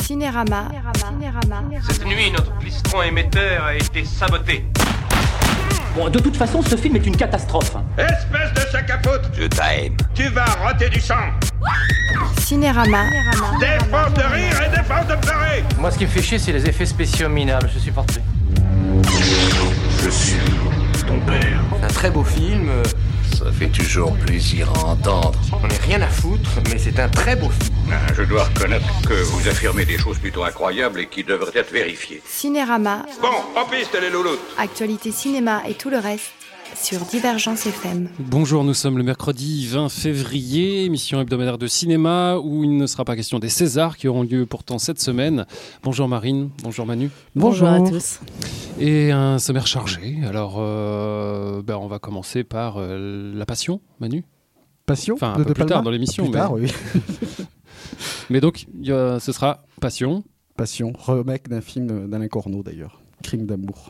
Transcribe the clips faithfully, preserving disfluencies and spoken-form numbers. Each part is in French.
Cinérama. Cinérama. Cette nuit, notre plistron émetteur a été saboté. Bon, de toute façon, ce film est une catastrophe. Espèce de sac à foutre! Je t'aime. Tu vas roter du sang! Cinérama. Des forces de rire et des forces de pleurer! Moi, ce qui me fait chier, c'est les effets spéciaux minables. Je supporte plus. Je suis ton père. Un très beau film. Ça fait toujours plaisir à entendre. On n'est rien à foutre, mais c'est un très beau film. Ah, je dois reconnaître que vous affirmez des choses plutôt incroyables et qui devraient être vérifiées. Cinérama. Bon, en piste les louloutes! Actualité cinéma et tout le reste sur Divergence F M. Bonjour, nous sommes le mercredi vingt février, émission hebdomadaire de cinéma où il ne sera pas question des Césars qui auront lieu pourtant cette semaine. Bonjour Marine, bonjour Manu. Bonjour, bonjour à tous. Et un sommaire chargé. Alors, euh, ben on va commencer par euh, La Passion, Manu. Passion Enfin, un de, peu de plus Palma tard dans l'émission. Plus mais... tard, oui. mais donc, y a, ce sera Passion. Passion, remake d'un film d'Alain Corneau d'ailleurs, Crime d'amour.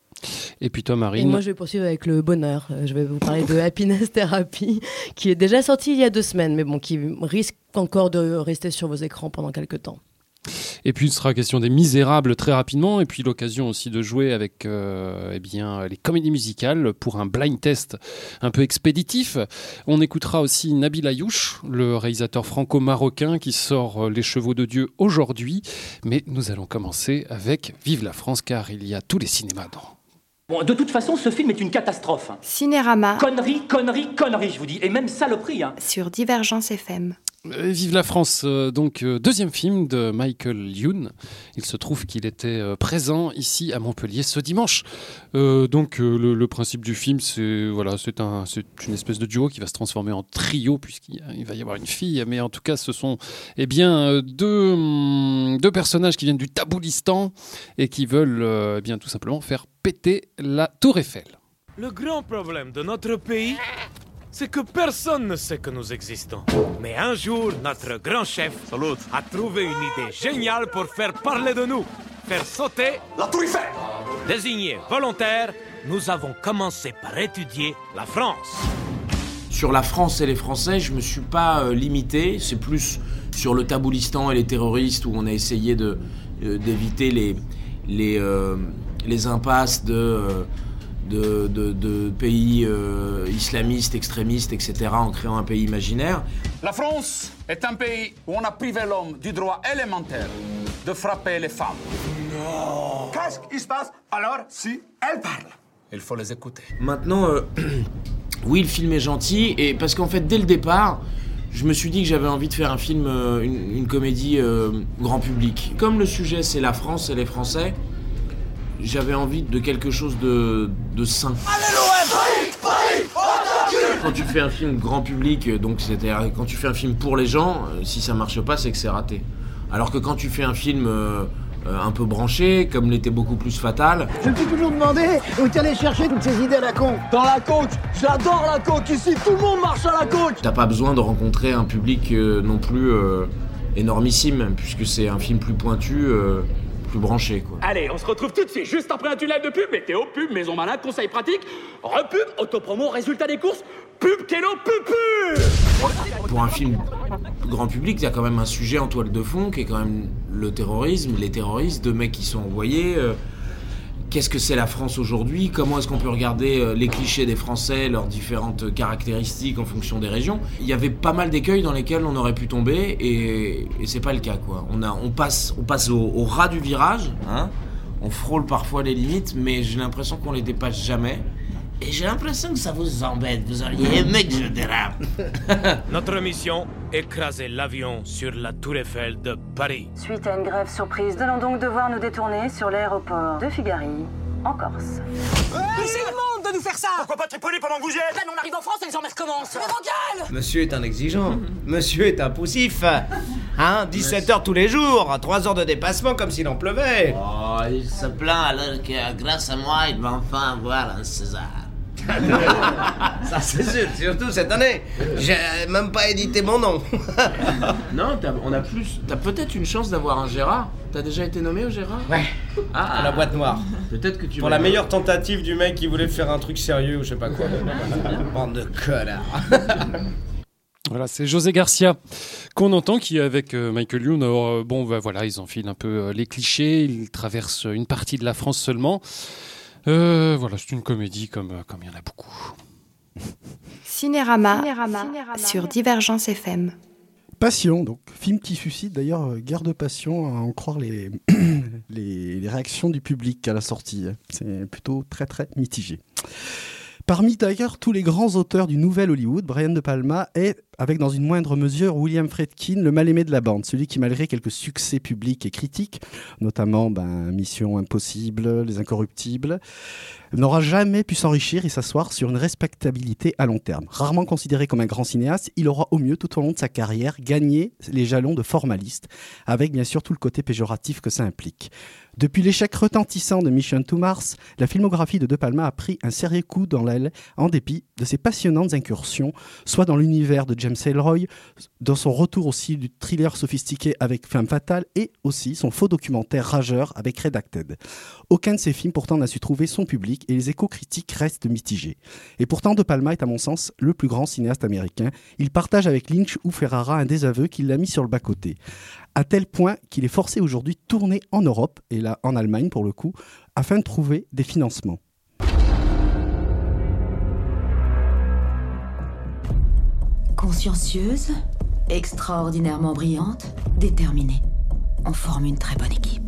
Et puis toi, Marine. Et moi, je vais poursuivre avec Le Bonheur. Je vais vous parler de Happiness Therapy, qui est déjà sorti il y a deux semaines, mais bon, qui risque encore de rester sur vos écrans pendant quelques temps. Et puis, il sera question des Misérables très rapidement, et puis l'occasion aussi de jouer avec euh, eh bien, les comédies musicales pour un blind test un peu expéditif. On écoutera aussi Nabil Ayouch, le réalisateur franco-marocain qui sort Les Chevaux de Dieu aujourd'hui. Mais nous allons commencer avec Vive la France, car il y a tous les cinémas dans. Bon, de toute façon, ce film est une catastrophe. Cinérama. Connerie, connerie, connerie, je vous dis. Et même saloperie, hein. Sur Divergence F M. Euh, Vive la France, euh, donc euh, deuxième film de Michael Youn. Il se trouve qu'il était euh, présent ici à Montpellier ce dimanche. Euh, donc euh, le, le principe du film, c'est voilà, c'est un, c'est une espèce de duo qui va se transformer en trio puisqu'il il va y avoir une fille. Mais en tout cas, ce sont eh bien deux, hum, deux personnages qui viennent du Taboulistan et qui veulent euh, eh bien tout simplement faire péter la Tour Eiffel. Le grand problème de notre pays, c'est que personne ne sait que nous existons. Mais un jour, notre grand chef Salut. a trouvé une idée géniale pour faire parler de nous, faire sauter La Tour Eiffel! Désignés volontaires, nous avons commencé par étudier la France. Sur la France et les Français, je me suis pas euh, limité. C'est plus sur le Taboulistan et les terroristes où on a essayé de, euh, d'éviter les, les, euh, les impasses de... Euh, De, de, de pays euh, islamistes, extrémistes, et cetera, en créant un pays imaginaire. La France est un pays où on a privé l'homme du droit élémentaire de frapper les femmes. Non. Qu'est-ce qui se passe alors si elle parle? Il faut les écouter. Maintenant, euh, oui, le film est gentil, et parce qu'en fait, dès le départ, je me suis dit que j'avais envie de faire un film, euh, une, une comédie euh, grand public. Comme le sujet, c'est la France et les Français, j'avais envie de quelque chose de, de sain. Quand tu fais un film grand public, donc c'est-à-dire quand tu fais un film pour les gens, si ça marche pas, c'est que c'est raté. Alors que quand tu fais un film euh, un peu branché, comme l'était beaucoup plus Fatal... Je me suis toujours demandé où tu allais chercher toutes ces idées à la con. Dans la coke, j'adore la coke, ici tout le monde marche à la coke. T'as pas besoin de rencontrer un public euh, non plus euh, énormissime, puisque c'est un film plus pointu... Euh, branché quoi. Allez, on se retrouve tout de suite, juste après un tunnel de pub, météo, pub, maison malade, conseils pratiques, repub, autopromo, résultat des courses, pub, kélo, pub, pub. Pour un film grand public, il y a quand même un sujet en toile de fond qui est quand même le terrorisme, les terroristes, deux mecs qui sont envoyés. Euh, qu'est-ce que c'est la France aujourd'hui? Comment est-ce qu'on peut regarder euh, les clichés des Français, leurs différentes caractéristiques en fonction des régions? Il y avait pas mal d'écueils dans lesquels on aurait pu tomber et, et c'est pas le cas quoi. On, a, on passe, on passe au, au ras du virage, hein. On frôle parfois les limites, mais j'ai l'impression qu'on les dépasse jamais. Et j'ai l'impression que ça vous embête, vous auriez aimé que je dérape. Notre mission, écraser l'avion sur la Tour Eiffel de Paris. Suite à une grève surprise, nous allons donc devoir nous détourner sur l'aéroport de Figari, en Corse. Mais c'est immonde de nous faire ça! Pourquoi pas tripoler pendant que vous y êtes? Ben on arrive en France et les emmerdes commencent! Mais bancal! Monsieur est un exigeant, monsieur est un poussif. Hein, dix-sept heures tous les jours, trois heures de dépassement comme s'il en pleuvait. Oh, il se plaint alors que grâce à moi, il va enfin avoir un César. Ça c'est sûr, surtout cette année. J'ai même pas édité mon nom. Non, t'as, on a plus. T'as peut-être une chance d'avoir un Gérard. T'as déjà été nommé au Gérard? Ouais. Ah, pour la boîte noire. Peut-être que tu. Pour la meilleure tentative du mec qui voulait faire un truc sérieux ou je sais pas quoi. Bande de connards. Voilà, c'est José Garcia qu'on entend, qui avec euh, Michael Youn, euh, bon, bah, voilà, ils enfilent un peu euh, les clichés, ils traversent une partie de la France seulement. Euh, voilà, c'est une comédie comme euh, comme il y en a beaucoup. Cinérama, Cinérama, Cinérama sur Divergence F M. Passion, donc film qui suscite d'ailleurs euh, guerre de passion, à en croire les, les, les réactions du public à la sortie. C'est plutôt très très mitigé. Parmi d'ailleurs tous les grands auteurs du nouvel Hollywood, Brian De Palma est, avec dans une moindre mesure William Friedkin, le mal-aimé de la bande, celui qui malgré quelques succès publics et critiques, notamment ben, Mission Impossible, Les Incorruptibles, n'aura jamais pu s'enrichir et s'asseoir sur une respectabilité à long terme. Rarement considéré comme un grand cinéaste, il aura au mieux tout au long de sa carrière gagné les jalons de formaliste, avec bien sûr tout le côté péjoratif que ça implique. Depuis l'échec retentissant de Mission to Mars, la filmographie de De Palma a pris un sérieux coup dans l'aile en dépit de ses passionnantes incursions, soit dans l'univers de James Ellroy, dans son retour aussi du thriller sophistiqué avec Femme Fatale et aussi son faux documentaire rageur avec Redacted. Aucun de ces films pourtant n'a su trouver son public et les échos critiques restent mitigés. Et pourtant De Palma est à mon sens le plus grand cinéaste américain. Il partage avec Lynch ou Ferrara un désaveu qui l'a mis sur le bas-côté. À tel point qu'il est forcé aujourd'hui de tourner en Europe, et là en Allemagne pour le coup, afin de trouver des financements. Consciencieuse, extraordinairement brillante, déterminée. On forme une très bonne équipe.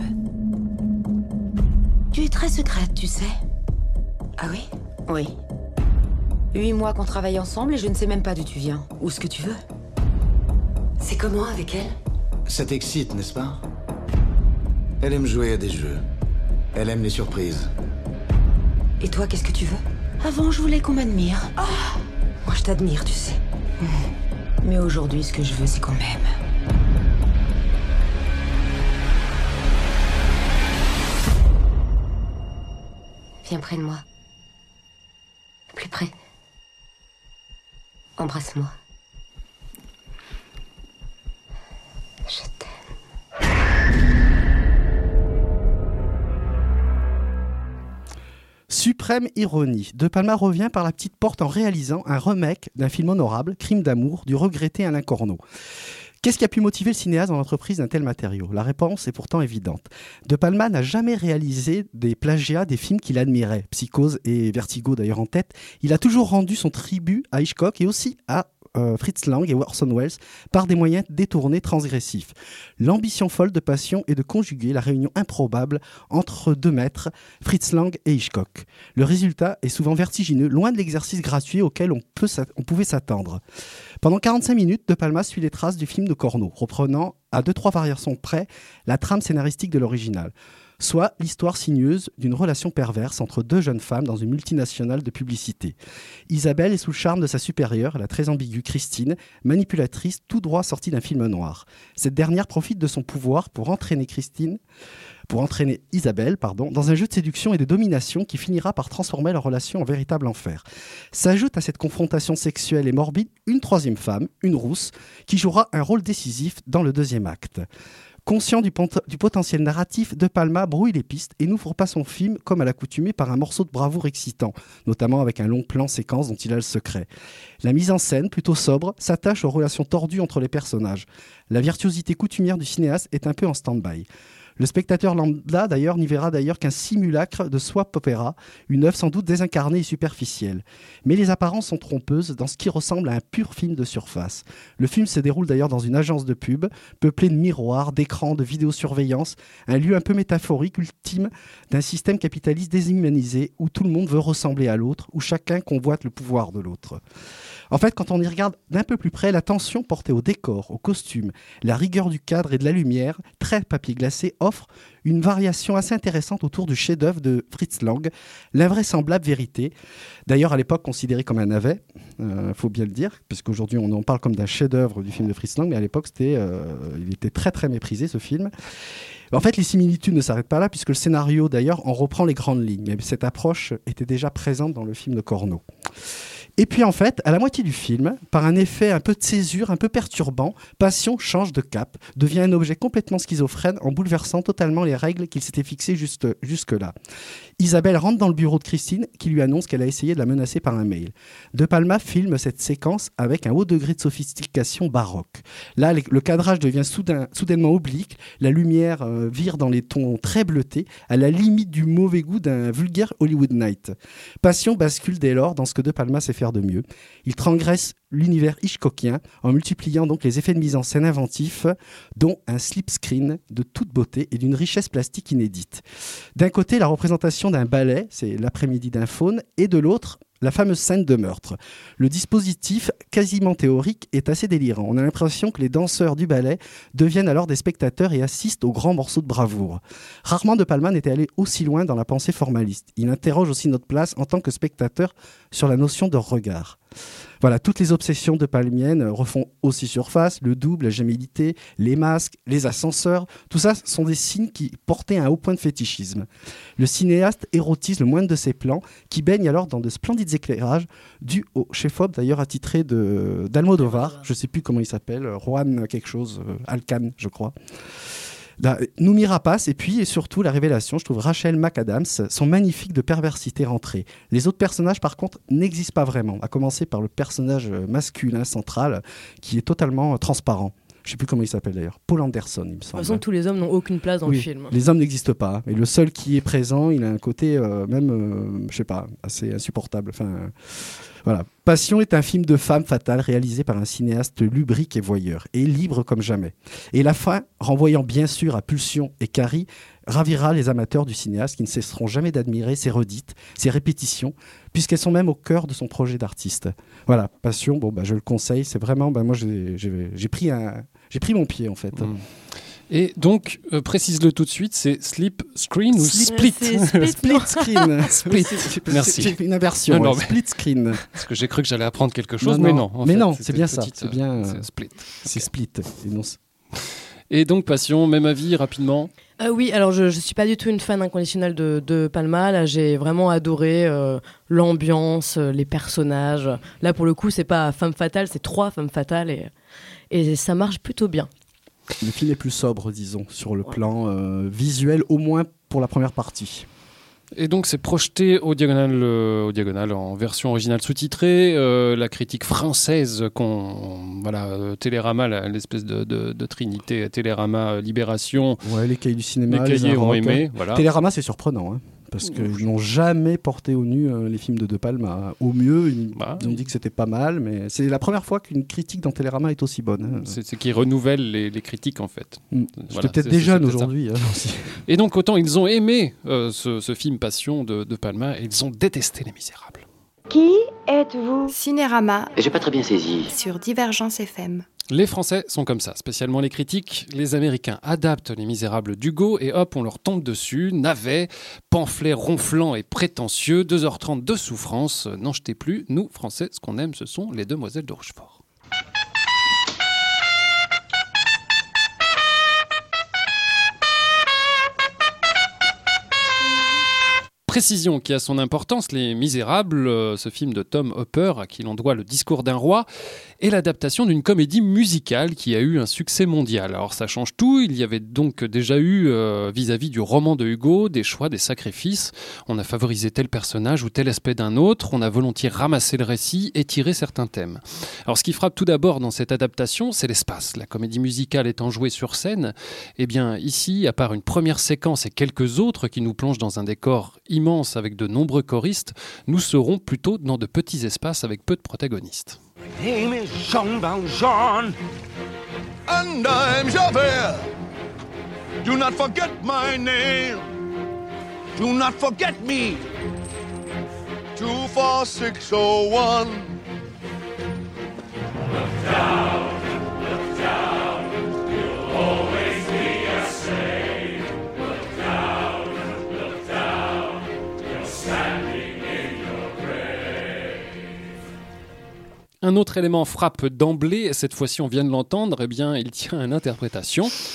Tu es très secrète, tu sais. Ah oui? Oui. Huit mois qu'on travaille ensemble et je ne sais même pas d'où tu viens, ou ce que tu veux. C'est comment avec elle? Ça t'excite, n'est-ce pas? Elle aime jouer à des jeux. Elle aime les surprises. Et toi, qu'est-ce que tu veux? Avant, je voulais qu'on m'admire. Oh, moi, je t'admire, tu sais. Mais aujourd'hui, ce que je veux, c'est qu'on m'aime. Viens près de moi. Plus près. Embrasse-moi. Je t'aime. Suprême ironie. De Palma revient par la petite porte en réalisant un remake d'un film honorable, Crime d'amour, du regretté Alain Corneau. Qu'est-ce qui a pu motiver le cinéaste dans l'entreprise d'un tel matériau? La réponse est pourtant évidente. De Palma n'a jamais réalisé des plagiats des films qu'il admirait, Psychose et Vertigo d'ailleurs en tête. Il a toujours rendu son tribut à Hitchcock et aussi à euh, Fritz Lang et Orson Welles par des moyens détournés transgressifs. L'ambition folle de Passion est de conjuguer la réunion improbable entre deux maîtres, Fritz Lang et Hitchcock. Le résultat est souvent vertigineux, loin de l'exercice gratuit auquel on, peut, on pouvait s'attendre. Pendant quarante-cinq minutes, De Palma suit les traces du film de Corneau, reprenant à deux trois variations près la trame scénaristique de l'original, soit l'histoire sinueuse d'une relation perverse entre deux jeunes femmes dans une multinationale de publicité. Isabelle est sous le charme de sa supérieure, la très ambiguë Christine, manipulatrice tout droit sortie d'un film noir. Cette dernière profite de son pouvoir pour entraîner Christine, pour entraîner Isabelle, pardon, dans un jeu de séduction et de domination qui finira par transformer leur relation en véritable enfer. S'ajoute à cette confrontation sexuelle et morbide une troisième femme, une rousse, qui jouera un rôle décisif dans le deuxième acte. Conscient du, pot- du potentiel narratif, De Palma brouille les pistes et n'ouvre pas son film comme à l'accoutumée par un morceau de bravoure excitant, notamment avec un long plan séquence dont il a le secret. La mise en scène, plutôt sobre, s'attache aux relations tordues entre les personnages. La virtuosité coutumière du cinéaste est un peu en stand-by. Le spectateur lambda, d'ailleurs, n'y verra d'ailleurs qu'un simulacre de soap opéra, une œuvre sans doute désincarnée et superficielle. Mais les apparences sont trompeuses dans ce qui ressemble à un pur film de surface. Le film se déroule d'ailleurs dans une agence de pub, peuplée de miroirs, d'écrans, de vidéosurveillance, un lieu un peu métaphorique, ultime, d'un système capitaliste déshumanisé, où tout le monde veut ressembler à l'autre, où chacun convoite le pouvoir de l'autre. En fait, quand on y regarde d'un peu plus près, l'attention portée au décor, au costume, la rigueur du cadre et de la lumière, très papier glacé, offre une variation assez intéressante autour du chef-d'œuvre de Fritz Lang, l'invraisemblable vérité. D'ailleurs, à l'époque, considéré comme un navet, il euh, faut bien le dire, parce qu'aujourd'hui, on en parle comme d'un chef-d'œuvre du film de Fritz Lang, mais à l'époque, c'était, euh, il était très, très méprisé, ce film. En fait, les similitudes ne s'arrêtent pas là, puisque le scénario, d'ailleurs, en reprend les grandes lignes. Mais cette approche était déjà présente dans le film de Corneau. Et puis en fait, à la moitié du film, par un effet un peu de césure, un peu perturbant, Passion change de cap, devient un objet complètement schizophrène en bouleversant totalement les règles qu'il s'était fixées juste, jusque-là. Isabelle rentre dans le bureau de Christine qui lui annonce qu'elle a essayé de la menacer par un mail. De Palma filme cette séquence avec un haut degré de sophistication baroque. Là, le cadrage devient soudain, soudainement oblique, la lumière euh, vire dans les tons très bleutés, à la limite du mauvais goût d'un vulgaire Hollywood Night. Passion bascule dès lors dans ce que De Palma sait faire de mieux. Il transgresse l'univers hitchcockien en multipliant donc les effets de mise en scène inventifs, dont un slip screen de toute beauté et d'une richesse plastique inédite. D'un côté, la représentation d'un ballet, c'est l'après-midi d'un faune, et de l'autre, la fameuse scène de meurtre. Le dispositif, quasiment théorique, est assez délirant. On a l'impression que les danseurs du ballet deviennent alors des spectateurs et assistent aux grands morceaux de bravoure. Rarement De Palma n'était allé aussi loin dans la pensée formaliste. Il interroge aussi notre place en tant que spectateur sur la notion de regard. Voilà, toutes les obsessions de palmiennes refont aussi surface, le double, la gémilité, les masques, les ascenseurs, tout ça sont des signes qui portaient un haut point de fétichisme. Le cinéaste érotise le moindre de ses plans, qui baigne alors dans de splendides éclairages, dus au chef-op d'ailleurs attitré de, d'Almodovar, je ne sais plus comment il s'appelle, Juan quelque chose, euh, Alcan je crois. Noomi Rapace et puis et surtout la révélation, je trouve Rachel McAdams sont magnifiques de perversité rentrée. Les autres personnages par contre n'existent pas vraiment, à commencer par le personnage masculin central qui est totalement transparent. Je ne sais plus comment il s'appelle d'ailleurs, Paul Anderson il me semble. De toute façon tous les hommes n'ont aucune place dans oui, le film. Les hommes n'existent pas et le seul qui est présent il a un côté euh, même, euh, je sais pas, assez insupportable. Enfin, euh, voilà. Passion est un film de femme fatale réalisé par un cinéaste lubrique et voyeur, et libre comme jamais. Et la fin, renvoyant bien sûr à Pulsion et Carrie, ravira les amateurs du cinéaste qui ne cesseront jamais d'admirer ses redites, ses répétitions, puisqu'elles sont même au cœur de son projet d'artiste. Voilà, Passion, bon, bah, je le conseille, c'est vraiment, bah, moi j'ai, j'ai, j'ai, pris un, j'ai pris mon pied en fait. Mmh. Et donc, euh, précise-le tout de suite, c'est Slip Screen ou Split Split, split Screen. Split. Merci. J'ai fait une inversion. Non, non, ouais. Split Screen. Parce que j'ai cru que j'allais apprendre quelque chose, non, mais non. non. Mais fait, non, c'est bien petite, ça. C'est bien. C'est Split. C'est Split. Et, non, c'est... et donc, Passion, même avis rapidement. Euh, oui, alors je ne suis pas du tout une fan inconditionnelle de, de Palma. Là, j'ai vraiment adoré euh, l'ambiance, euh, les personnages. Là, pour le coup, c'est pas femme fatale, c'est trois femmes fatales et, et ça marche plutôt bien. Le film est plus sobre, disons, sur le ouais. plan euh, visuel, au moins pour la première partie. Et donc c'est projeté au diagonal, euh, au diagonal en version originale sous-titrée. Euh, la critique française, qu'on, voilà, euh, Télérama, la, l'espèce de, de, de trinité Télérama, Libération. Ouais, les cahiers du cinéma, les cahiers les ont aimé. Voilà. Télérama, c'est surprenant, hein, parce qu'ils n'ont jamais porté au nu euh, les films de De Palma. Au mieux, ils, bah, ils ont dit que c'était pas mal, mais c'est la première fois qu'une critique dans Télérama est aussi bonne. Hein. C'est, c'est qu'ils renouvellent les, les critiques, en fait. Mmh. Voilà, J'étais peut-être des jeunes aujourd'hui. Hein, et donc, autant ils ont aimé euh, ce, ce film Passion de, de Palma, et ils ont détesté Les Misérables. Qui êtes-vous ? Cinérama. J'ai pas très bien saisi. Sur Divergence F M. Les Français sont comme ça, spécialement les critiques. Les Américains adaptent Les Misérables d'Hugo et hop, on leur tombe dessus. Navet, pamphlet ronflant et prétentieux, deux heures trente de souffrance. N'en jetez plus. Nous, Français, ce qu'on aime, ce sont les Demoiselles de Rochefort. Précision qui a son importance, Les Misérables, euh, ce film de Tom Hopper à qui l'on doit Le Discours d'un roi, est l'adaptation d'une comédie musicale qui a eu un succès mondial. Alors ça change tout, il y avait donc déjà eu, euh, vis-à-vis du roman de Hugo, des choix, des sacrifices. On a favorisé tel personnage ou tel aspect d'un autre, on a volontiers ramassé le récit et tiré certains thèmes. Alors ce qui frappe tout d'abord dans cette adaptation, c'est l'espace. La comédie musicale étant jouée sur scène, eh bien ici, à part une première séquence et quelques autres qui nous plongent dans un décor immense avec de nombreux choristes, nous serons plutôt dans de petits espaces avec peu de protagonistes. My name is Jean Valjean, and I'm Javert. Do not forget my name. Do not forget me. Two four six oh one. Look down, look down. You'll always be a slave. Look down, look down. You're standing in your grave. Un autre élément frappe d'emblée, cette fois-ci on vient de l'entendre, eh bien, il tient à une interprétation.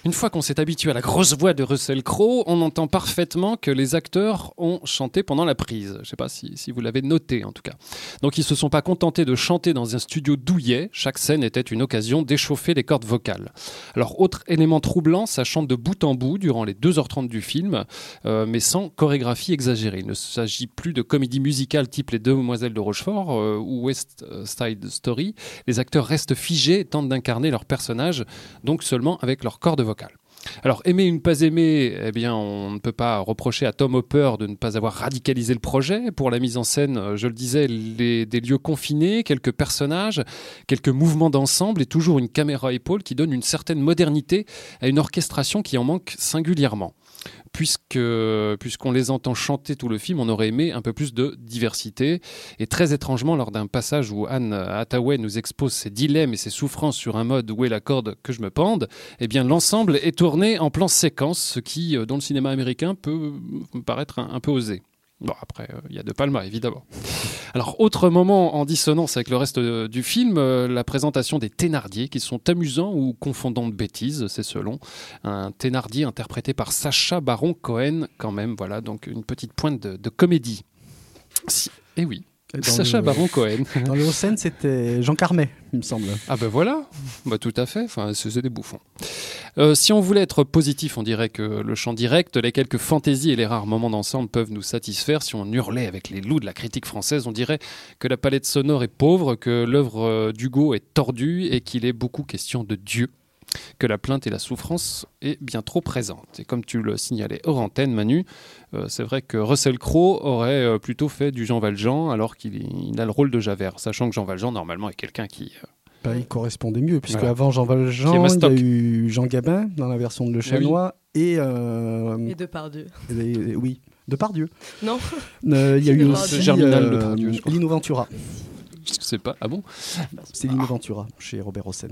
Une fois qu'on s'est habitué à la grosse voix de Russell Crowe, on entend parfaitement que les acteurs ont chanté pendant la prise. Je ne sais pas si, si vous l'avez noté en tout cas. Donc ils ne se sont pas contentés de chanter dans un studio douillet. Chaque scène était une occasion d'échauffer les cordes vocales. Alors autre élément troublant, ça chante de bout en bout durant les deux heures trente du film, euh, mais sans chorégraphie exagérée. Il ne s'agit plus de comédie musicale type Les Demoiselles de Rochefort euh, ou West Side Story. Les acteurs restent figés et tentent d'incarner leur personnage, donc seulement avec leur cordes vocales. Alors, aimer ou ne pas aimer, eh bien, on ne peut pas reprocher à Tom Hopper de ne pas avoir radicalisé le projet. Pour la mise en scène, je le disais, les, des lieux confinés, quelques personnages, quelques mouvements d'ensemble et toujours une caméra à épaule qui donne une certaine modernité à une orchestration qui en manque singulièrement. Puisque, puisqu'on les entend chanter tout le film, on aurait aimé un peu plus de diversité. Et très étrangement, lors d'un passage où Anne Hathaway nous expose ses dilemmes et ses souffrances sur un mode où est la corde que je me pende, eh bien l'ensemble est tourné en plan séquence, ce qui, dans le cinéma américain, peut me paraître un, un peu osé. Bon, après, il euh, y a De Palma, évidemment. Alors, autre moment en dissonance avec le reste euh, du film, euh, la présentation des Thénardier, qui sont amusants ou confondants de bêtises, c'est selon. Un Thénardier interprété par Sacha Baron Cohen, quand même, voilà, donc une petite pointe de, de comédie. Si, eh oui. Dans Sacha le... Baron Cohen. Dans les scènes, c'était Jean Carmet, il me semble. Ah ben voilà, bah, tout à fait, enfin, c'est, c'est des bouffons. Euh, si on voulait être positif, on dirait que le chant direct, les quelques fantaisies et les rares moments d'ensemble peuvent nous satisfaire. Si on hurlait avec les loups de la critique française, on dirait que la palette sonore est pauvre, que l'œuvre d'Hugo est tordue et qu'il est beaucoup question de Dieu, que la plainte et la souffrance est bien trop présente. Et comme tu le signalais hors antenne, Manu, euh, c'est vrai que Russell Crowe aurait euh, plutôt fait du Jean Valjean alors qu'il il a le rôle de Javert, sachant que Jean Valjean, normalement, est quelqu'un qui... Euh, Bah, il correspondait mieux, puisque voilà. avant Jean Valjean, il y a eu Jean Gabin dans la version de Le Chanois oui. et... Euh, et Depardieu. Et, et, oui, Depardieu. Non. Euh, il y a eu aussi Germinal euh, Depardieu, je crois. Lino Ventura. Je sais pas. Ah bon? C'est Lino Ventura, chez Robert Hossein.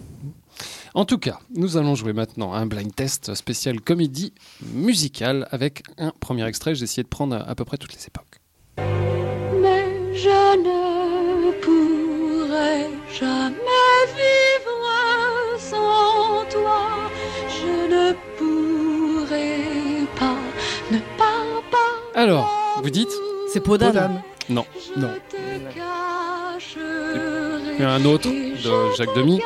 En tout cas, nous allons jouer maintenant un blind test spécial comédie musicale avec un premier extrait. J'ai essayé de prendre à, à peu près toutes les époques. Mais je ne pourrai jamais vivre sans toi. Je ne pourrai pas ne pas pas. Alors, vous dites? C'est Peau d'âne. Non. Non. Il y a un autre de Jacques Demy.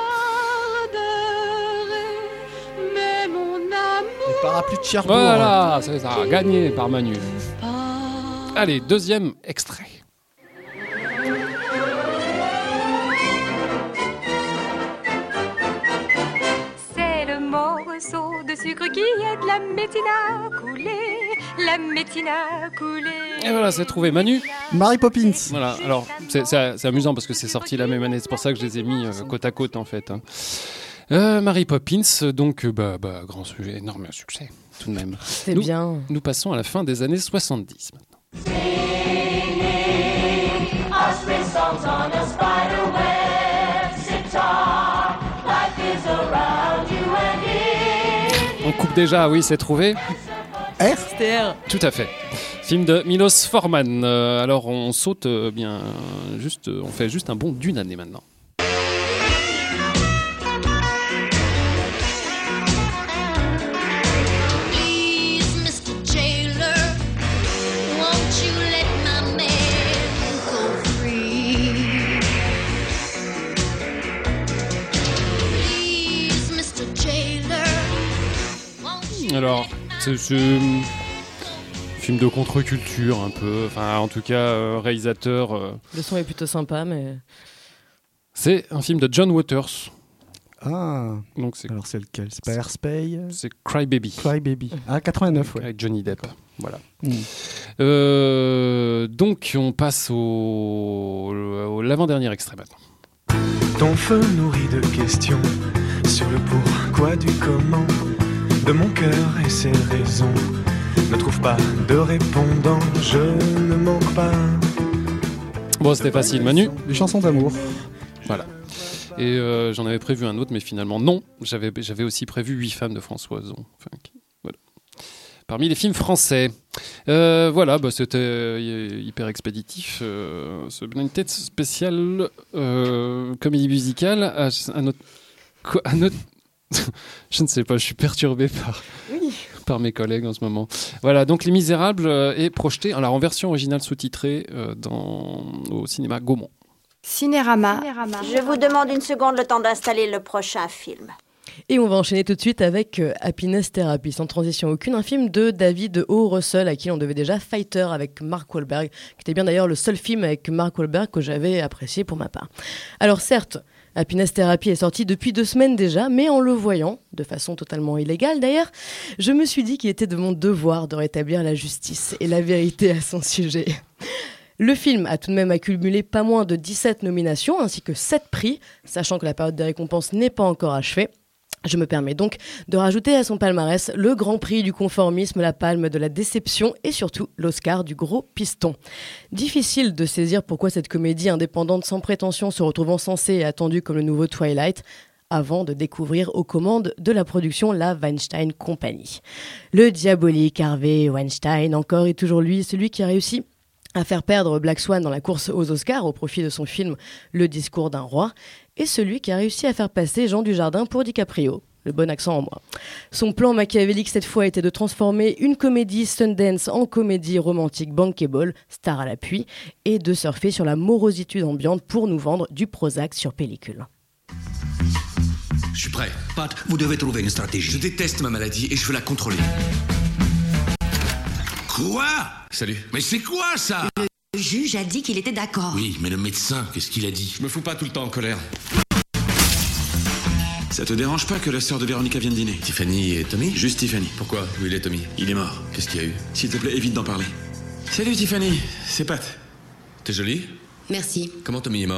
Les parapluies de Cherbourg. Voilà, c'est ça, gagné par Manu. Allez, deuxième extrait. C'est le morceau de sucre qui aide la médecine à couler, la médecine à couler. Et voilà, c'est trouvé. Manu? Mary Poppins. Voilà, alors c'est, c'est, c'est amusant parce que c'est sorti la même année, c'est pour ça que je les ai mis euh, côte à côte en fait. Hein. Euh, Mary Poppins, donc bah, bah, grand sujet, énorme succès tout de même. C'est nous, bien. Nous passons à la fin des années soixante-dix maintenant. On coupe déjà, oui, c'est trouvé. R C'était R. Tout à fait. Film de Milos Forman. Euh, alors on saute euh, bien, juste, on fait juste un bond d'une année maintenant. Alors, c'est, c'est un film de contre-culture un peu, enfin en tout cas euh, réalisateur. Euh... Le son est plutôt sympa, mais. C'est un film de John Waters. Ah. Donc c'est. Alors c'est lequel? C'est pas Airspay. C'est Cry Baby. Cry Baby. Ah quatre-vingt-neuf, ouais. Avec Johnny Depp. Voilà. Mm. Euh, donc on passe au, au l'avant-dernier extrait maintenant. Ton feu nourri de questions sur le pourquoi du comment de mon cœur et ses raisons ne trouve pas de répondant, je ne manque pas. Bon, c'était facile, Manu. Les chansons d'amour. Voilà. Et euh, j'en avais prévu un autre, mais finalement non. J'avais, j'avais aussi prévu Huit femmes de François Ozon. Enfin, voilà. Parmi les films français. Euh, voilà, bah, c'était euh, hyper expéditif. Euh, ce blind test spécial euh, comédie musicale à, à notre... À notre Je ne sais pas, je suis perturbé par, oui. par mes collègues en ce moment. Voilà, donc Les Misérables euh, est projeté alors, en version originale sous-titrée euh, dans, au cinéma Gaumont. Cinérama. Je vous demande une seconde le temps d'installer le prochain film. Et on va enchaîner tout de suite avec euh, Happiness Therapy, sans transition aucune, un film de David O. Russell, à qui on devait déjà Fighter avec Mark Wahlberg, qui était bien d'ailleurs le seul film avec Mark Wahlberg que j'avais apprécié pour ma part. Alors certes, Happiness Therapy est sorti depuis deux semaines déjà, mais en le voyant, de façon totalement illégale d'ailleurs, je me suis dit qu'il était de mon devoir de rétablir la justice et la vérité à son sujet. Le film a tout de même accumulé pas moins de dix-sept nominations ainsi que sept prix, sachant que la période des récompenses n'est pas encore achevée. Je me permets donc de rajouter à son palmarès le Grand Prix du conformisme, la Palme de la déception et surtout l'Oscar du gros piston. Difficile de saisir pourquoi cette comédie indépendante sans prétention se retrouve encensée et attendue comme le nouveau Twilight, avant de découvrir aux commandes de la production la Weinstein Company. Le diabolique Harvey Weinstein, encore et toujours lui, celui qui a réussi à faire perdre Black Swan dans la course aux Oscars au profit de son film Le discours d'un roi, et celui qui a réussi à faire passer Jean Dujardin pour DiCaprio. Le bon accent en moi. Son plan machiavélique cette fois était de transformer une comédie Sundance en comédie romantique bankable, star à l'appui, et de surfer sur la morositude ambiante pour nous vendre du Prozac sur pellicule. Je suis prêt. Pat, vous devez trouver une stratégie. Je déteste ma maladie et je veux la contrôler. Quoi ? Salut. Mais c'est quoi ça ? Le juge a dit qu'il était d'accord. Oui, mais le médecin, qu'est-ce qu'il a dit ? Je me fous pas tout le temps en colère. Ça te dérange pas que la sœur de Véronica vienne dîner ? Tiffany et Tommy ? Juste Tiffany. Pourquoi ? Où il est Tommy ? Il est mort. Qu'est-ce qu'il y a eu ? S'il te plaît, évite d'en parler. Salut Tiffany, c'est Pat. T'es jolie ? Merci. Comment Tommy est mort ?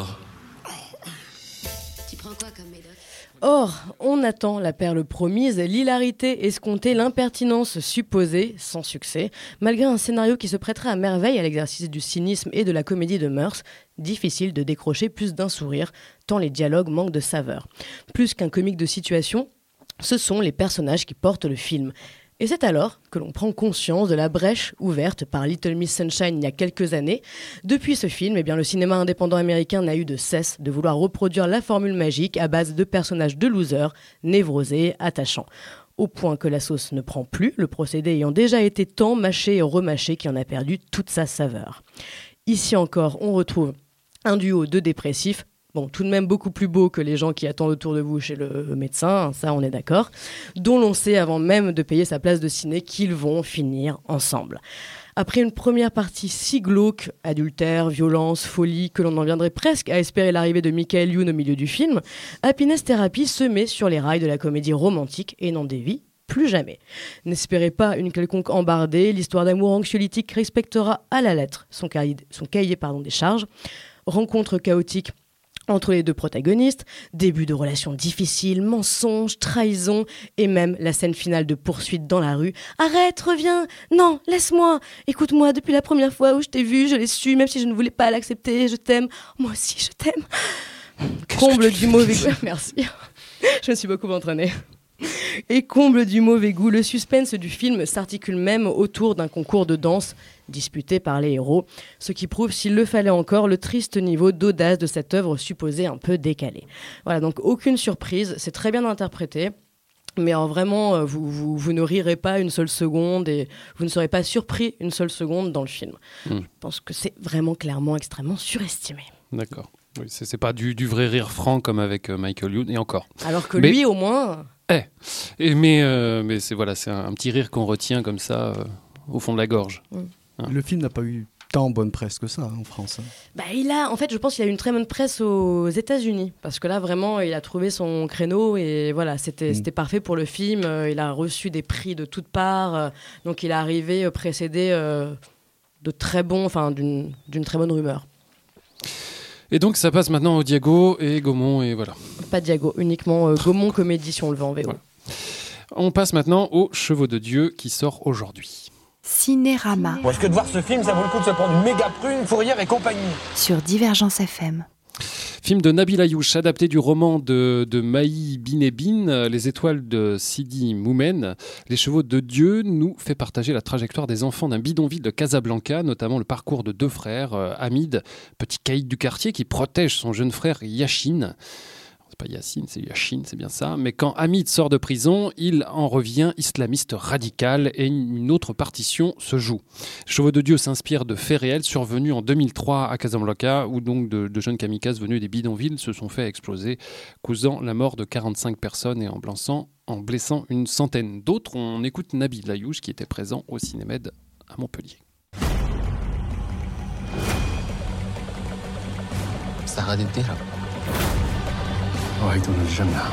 Tu prends quoi comme médoc ? Or, on attend la perle promise, l'hilarité escomptée, l'impertinence supposée, sans succès, malgré un scénario qui se prêterait à merveille à l'exercice du cynisme et de la comédie de mœurs, difficile de décrocher plus d'un sourire, tant les dialogues manquent de saveur. Plus qu'un comique de situation, ce sont les personnages qui portent le film. Et c'est alors que l'on prend conscience de la brèche ouverte par Little Miss Sunshine il y a quelques années. Depuis ce film, eh bien, le cinéma indépendant américain n'a eu de cesse de vouloir reproduire la formule magique à base de personnages de losers, névrosés, attachants. Au point que la sauce ne prend plus, le procédé ayant déjà été tant mâché et remâché qu'il en a perdu toute sa saveur. Ici encore, on retrouve un duo de dépressifs, bon, tout de même beaucoup plus beau que les gens qui attendent autour de vous chez le médecin, ça on est d'accord, dont l'on sait avant même de payer sa place de ciné qu'ils vont finir ensemble. Après une première partie si glauque, adultère, violence, folie, que l'on en viendrait presque à espérer l'arrivée de Michael Youn au milieu du film, Happiness Therapy se met sur les rails de la comédie romantique et n'en dévie plus jamais. N'espérez pas une quelconque embardée, l'histoire d'amour anxiolytique respectera à la lettre son cahier, son cahier pardon, des charges, rencontre chaotique entre les deux protagonistes, début de relations difficiles, mensonges, trahisons et même la scène finale de poursuite dans la rue. Arrête, reviens, non, laisse-moi, écoute-moi, depuis la première fois où je t'ai vu, je l'ai su, même si je ne voulais pas l'accepter, je t'aime, moi aussi je t'aime. Comble du mauvais goût, merci, je me suis beaucoup entraînée. Et comble du mauvais goût, le suspense du film s'articule même autour d'un concours de danse disputé par les héros, ce qui prouve, s'il le fallait encore, le triste niveau d'audace de cette œuvre supposée un peu décalée. Voilà, donc aucune surprise, c'est très bien interprété, mais alors vraiment, vous, vous, vous ne rirez pas une seule seconde et vous ne serez pas surpris une seule seconde dans le film. Mmh. Je pense que c'est vraiment clairement extrêmement surestimé. D'accord. Oui, c'est, c'est pas du, du vrai rire franc comme avec euh, Michael Youn, et encore. Alors que mais... lui, au moins... Eh. Et mais euh, mais c'est, voilà, c'est un, un petit rire qu'on retient comme ça euh, au fond de la gorge. Mmh. Hein. Le film n'a pas eu tant bonne presse que ça en France. Hein. Bah, il a, en fait, je pense qu'il a eu une très bonne presse aux États-Unis parce que là, vraiment, il a trouvé son créneau et voilà, c'était, mmh. c'était parfait pour le film. Il a reçu des prix de toutes parts, donc il est arrivé précédé euh, de très bons, enfin, d'une, d'une très bonne rumeur. Et donc ça passe maintenant au Diago et Gaumont et voilà. Pas Diago, uniquement euh, Gaumont Comédie si on le veut en V O. Voilà. On passe maintenant au Chevaux de Dieu qui sort aujourd'hui. Cinérama. Bon, est-ce que de voir ce film, ça vaut le coup de se prendre une méga prune, Fourrière et compagnie ? Sur Divergence F M. Film de Nabil Ayouch, adapté du roman de, de Maï Binebine, Les étoiles de Sidi Moumen. Les Chevaux de Dieu nous fait partager la trajectoire des enfants d'un bidonville de Casablanca, notamment le parcours de deux frères, euh, Hamid, petit caïd du quartier qui protège son jeune frère Yachine. C'est pas Yacine, c'est Yacine, c'est bien ça. Mais quand Hamid sort de prison, il en revient islamiste radical et une autre partition se joue. Chevaux de Dieu s'inspire de faits réels survenus en deux mille trois à Casablanca, où donc de, de jeunes kamikazes venus des bidonvilles se sont fait exploser, causant la mort de quarante-cinq personnes et en blessant, en blessant une centaine d'autres. On écoute Nabil Ayouch qui était présent au Cinémed à Montpellier. غادي تهرب وهيدون الجنة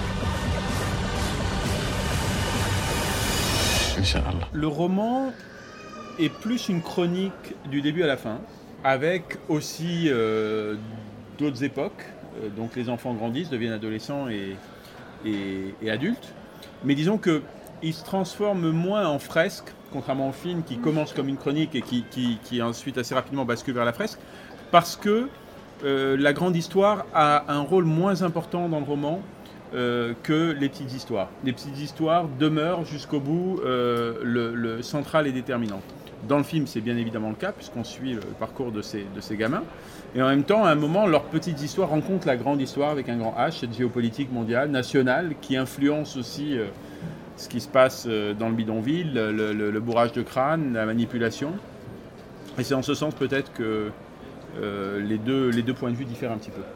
إن شاء الله. Le roman est plus une chronique du début à la fin, avec aussi euh, d'autres époques. Euh, donc les enfants grandissent, deviennent adolescents et, et, et adultes. Mais disons qu'il se transforme moins en fresque, contrairement au film qui commence comme une chronique et qui, qui, qui ensuite assez rapidement bascule vers la fresque, parce que Euh, la grande histoire a un rôle moins important dans le roman euh, que les petites histoires. Les petites histoires demeurent jusqu'au bout euh, le, le central et déterminant. Dans le film, c'est bien évidemment le cas, puisqu'on suit le parcours de ces, de ces gamins. Et en même temps, à un moment, leurs petites histoires rencontrent la grande histoire avec un grand H, cette géopolitique mondiale, nationale, qui influence aussi euh, ce qui se passe euh, dans le bidonville, le, le, le bourrage de crâne, la manipulation. Et c'est en ce sens peut-être que Euh, les, deux, les deux points de vue diffèrent un petit peu.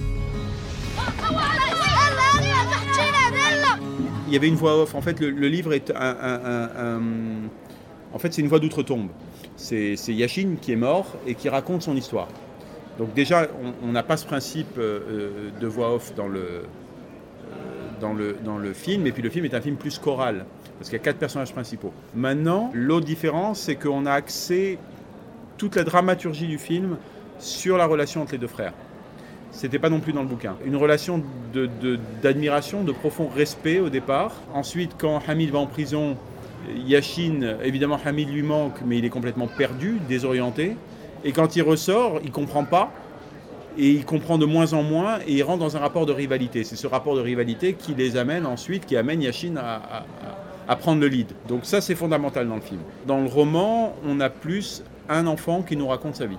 Il y avait une voix off. En fait, le, le livre est un, un, un, un... En fait, c'est une voix d'outre-tombe. C'est, c'est Yacine qui est mort et qui raconte son histoire. Donc déjà, on n'a pas ce principe euh, de voix off dans le, euh, dans, le, dans le film. Et puis le film est un film plus choral, parce qu'il y a quatre personnages principaux. Maintenant, l'autre différence, c'est qu'on a accès toute la dramaturgie du film sur la relation entre les deux frères. C'était pas non plus dans le bouquin. Une relation de, de, d'admiration, de profond respect au départ. Ensuite, quand Hamid va en prison, Yacine, évidemment Hamid lui manque, mais il est complètement perdu, désorienté. Et quand il ressort, il comprend pas, et il comprend de moins en moins, et il rentre dans un rapport de rivalité. C'est ce rapport de rivalité qui les amène ensuite, qui amène Yacine à, à, à prendre le lead. Donc ça, c'est fondamental dans le film. Dans le roman, on a plus un enfant qui nous raconte sa vie.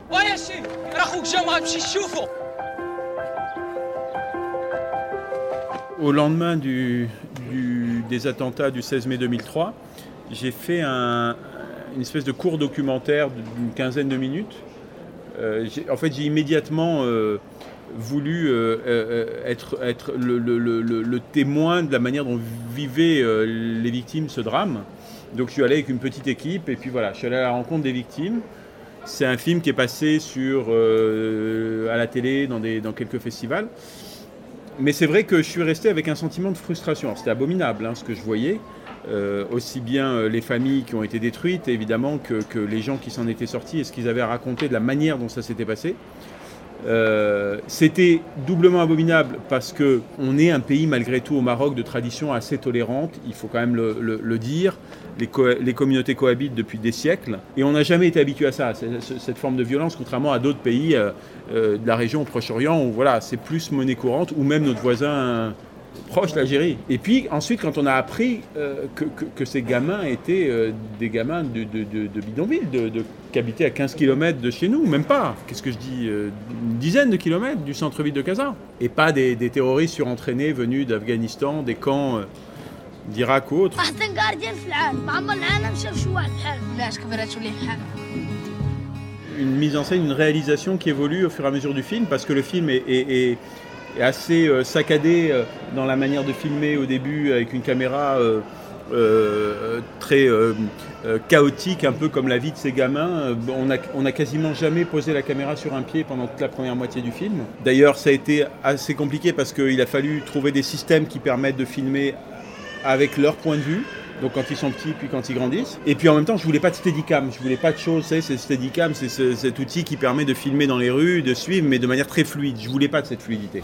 Au lendemain du, du, des attentats du seize mai deux mille trois, j'ai fait un, une espèce de court documentaire d'une quinzaine de minutes. Euh, j'ai, en fait, j'ai immédiatement euh, voulu euh, euh, être, être le, le, le, le témoin de la manière dont vivaient euh, les victimes ce drame. Donc je suis allé avec une petite équipe et puis voilà, je suis allé à la rencontre des victimes. C'est un film qui est passé sur, euh, à la télé, dans, des, dans quelques festivals. Mais c'est vrai que je suis resté avec un sentiment de frustration. Alors, c'était abominable hein, ce que je voyais. Euh, aussi bien euh, les familles qui ont été détruites, évidemment, que, que les gens qui s'en étaient sortis et ce qu'ils avaient à raconter de la manière dont ça s'était passé. Euh, c'était doublement abominable parce qu'on est un pays malgré tout au Maroc de tradition assez tolérante, il faut quand même le, le, le dire. Les, co- les communautés cohabitent depuis des siècles et on n'a jamais été habitué à ça, cette forme de violence, contrairement à d'autres pays euh, euh, de la région au Proche-Orient où voilà, c'est plus monnaie courante, ou même notre voisin proche, l'Algérie. Et puis ensuite, quand on a appris euh, que, que, que ces gamins étaient euh, des gamins de, de, de, de bidonville, de, de, qui habitaient à quinze kilomètres de chez nous, même pas, qu'est-ce que je dis, euh, une dizaine de kilomètres du centre-ville de Casa, et pas des, des terroristes surentraînés venus d'Afghanistan, des camps euh, d'Irak ou autres. Une mise en scène, une réalisation qui évolue au fur et à mesure du film, parce que le film est, est, est, est assez euh, saccadé euh, dans la manière de filmer au début, avec une caméra euh, euh, très euh, euh, chaotique, un peu comme la vie de ces gamins. On n'a on a quasiment jamais posé la caméra sur un pied pendant toute la première moitié du film. D'ailleurs, ça a été assez compliqué parce qu'il a fallu trouver des systèmes qui permettent de filmer avec leur point de vue, donc quand ils sont petits puis quand ils grandissent. Et puis en même temps, je voulais pas de steadicam, je voulais pas de choses, c'est c'est steadicam, c'est ce, cet outil qui permet de filmer dans les rues, de suivre, mais de manière très fluide. Je voulais pas de cette fluidité.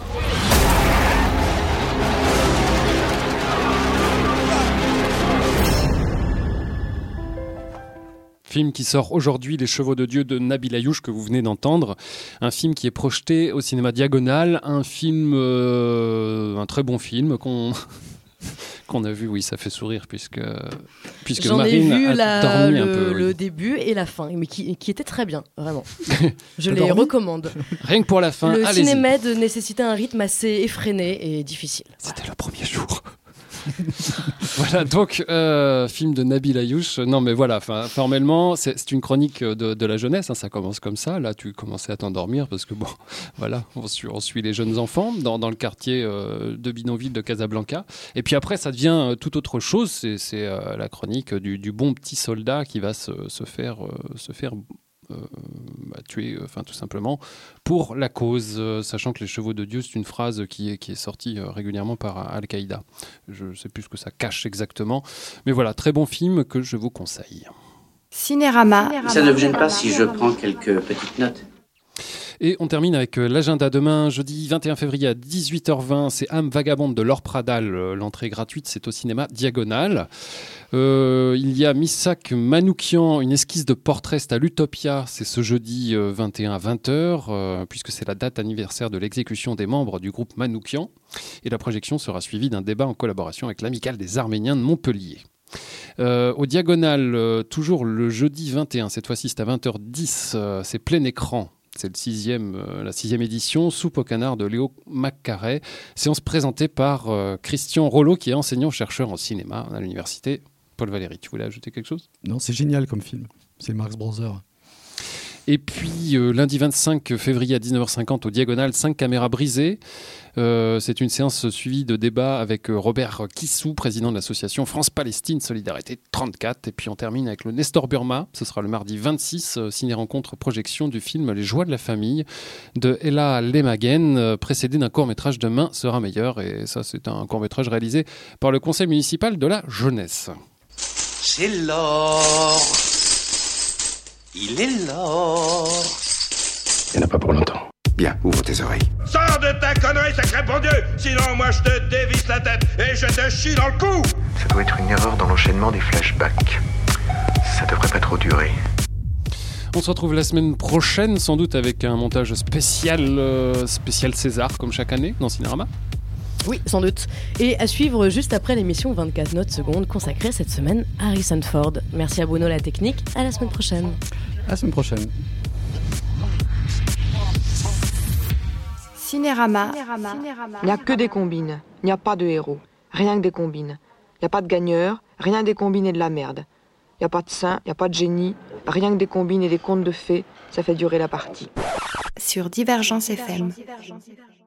Film qui sort aujourd'hui, Les Chevaux de Dieu de Nabil Ayouch, que vous venez d'entendre. Un film qui est projeté au cinéma Diagonale. Un film, euh, un très bon film qu'on... Qu'on a vu, oui, ça fait sourire puisque, puisque J'en Marine ai vu a la, dormi le, un peu. le Oui. début et la fin, mais qui, qui était très bien, vraiment. Je T'as les dormi recommande. Rien que pour la fin, Le allez-y. cinémed nécessitait un rythme assez effréné et difficile. C'était le premier jour. Voilà, donc, euh, film de Nabil Ayouch. Non, mais voilà, formellement, c'est, c'est une chronique de, de la jeunesse. Hein, ça commence comme ça. Là, tu commençais à t'endormir parce que, bon, voilà, on suit, on suit les jeunes enfants dans, dans le quartier euh, de bidonville de Casablanca. Et puis après, ça devient euh, tout autre chose. C'est, c'est euh, la chronique du, du bon petit soldat qui va se, se faire... Euh, se faire Euh, bah, tuer, enfin tout simplement pour la cause, euh, sachant que les chevaux de Dieu, c'est une phrase qui est, qui est sortie euh, régulièrement par Al-Qaïda. Je ne sais plus ce que ça cache exactement, mais voilà, très bon film que je vous conseille. Cinérama. Ça ne vous gêne pas si je prends quelques petites notes? Et on termine avec euh, l'agenda demain, jeudi vingt et un février à dix-huit heures vingt. C'est Âme vagabonde de Laure Pradal. Euh, L'entrée gratuite, c'est au cinéma Diagonale. Euh, il y a Missak Manoukian, une esquisse de portrait, c'est à l'Utopia. C'est ce jeudi euh, vingt et un à vingt heures, euh, puisque c'est la date anniversaire de l'exécution des membres du groupe Manoukian. Et la projection sera suivie d'un débat en collaboration avec l'Amicale des Arméniens de Montpellier. Euh, au Diagonale, euh, toujours le jeudi vingt et un, cette fois-ci c'est à vingt heures dix, euh, c'est plein écran. C'est le sixième, euh, la sixième édition, Soupe au canard de Léo Maccarret. Séance présentée par euh, Christian Rollo, qui est enseignant-chercheur en cinéma à l'université Paul Valéry. Tu voulais ajouter quelque chose ? Non, c'est génial comme film. C'est Marx Brothers. Et puis, euh, lundi vingt-cinq février à dix-neuf heures cinquante, au Diagonale, cinq caméras brisées. Euh, c'est une séance suivie de débats avec euh, Robert Kissou, président de l'association France-Palestine Solidarité trente-quatre. Et puis, on termine avec le Nestor Burma. Ce sera le mardi vingt-six, euh, ciné-rencontre projection du film Les Joies de la famille de Ella Lemagen, euh, précédé d'un court-métrage Demain sera meilleur. Et ça, c'est un court-métrage réalisé par le Conseil municipal de la jeunesse. C'est l'or. Il est l'or. Il n'y en a pas pour longtemps. Bien, ouvre tes oreilles. Sors de ta connerie, sacré bon Dieu! Sinon, moi, je te dévisse la tête et je te chie dans le cou! Ça doit être une erreur dans l'enchaînement des flashbacks. Ça devrait pas trop durer. On se retrouve la semaine prochaine, sans doute avec un montage spécial, euh, spécial César, comme chaque année, dans Cinérama. Oui, sans doute. Et à suivre juste après l'émission vingt-quatre notes secondes consacrée cette semaine à Harrison Ford. Merci à Bruno la technique. À la semaine prochaine. À la semaine prochaine. Cinérama. Il n'y a que des combines. Il n'y a pas de héros. Rien que des combines. Il n'y a pas de gagneurs. Rien que des combines et de la merde. Il n'y a pas de saint. Il n'y a pas de génie. Rien que des combines et des contes de fées. Ça fait durer la partie. Sur Divergence F M.